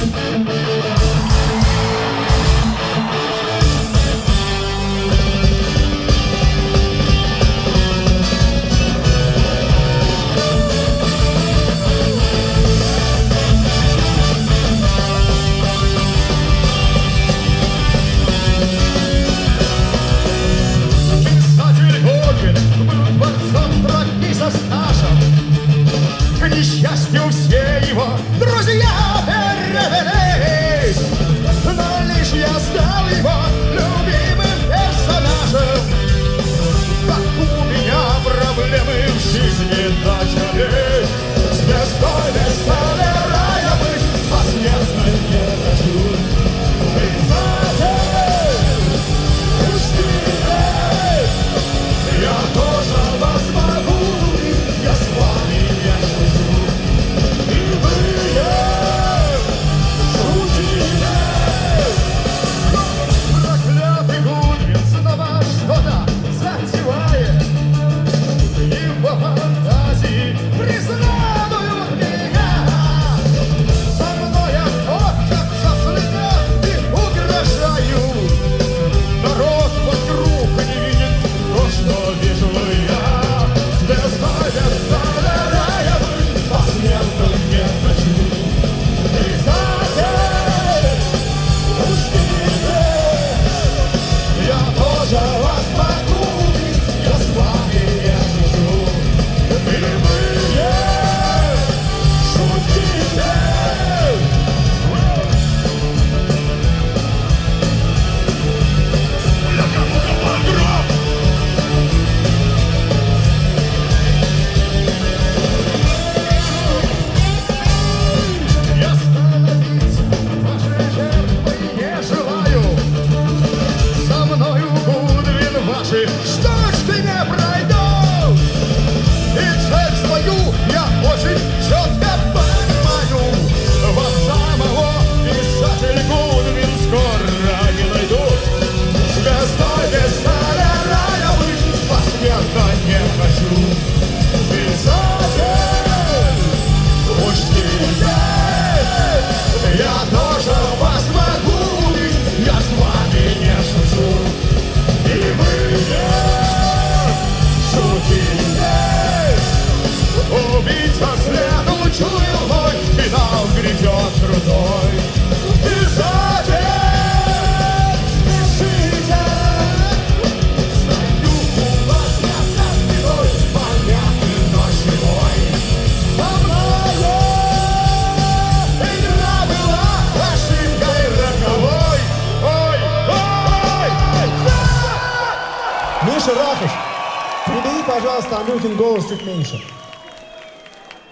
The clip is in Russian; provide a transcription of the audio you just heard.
К несчастью, все его друзья перевелись, но лишь я стал его любимым персонажем. Как у меня проблемы в жизни начались, звездой без рая быть посмертным не хочу. Писатель, учитель, я тоже вас могу, я с вами не шучу. И вы шутите. Проклятый Гудвин снова что-то затевает. Его фантазии преследуют меня. Со мной охотятся следят и угрожают. Народ вокруг не видит то, что вижу я. Звездой без рая быть посмертным не хочу. Писатель, учитель, я тоже вас могу бить, я с вами не шучу. И вы шутите. Я кому-то погроб. Я становиться вашей жертвой не желаю. Со мною, Гудвин, ваши штучки не пройдут. И цель свою я очень четко понимаю. Вас самого, писатель Гудвин, скоро не найдут. Звездой без рая быть посмертно не хочу. Писатель, учтите, я тоже вас могу бить, я с вами не шучу. И вы не шутите. Убийца следу чуял мой, финал грядет крутой. Писатель, спешите, стою у вас я за спиной, понятный ночью бой. Со мною игра была ошибкой роковой. Ой, ой, ой! Миша Рахов, прибери, пожалуйста, Андрюхин голос чуть меньше.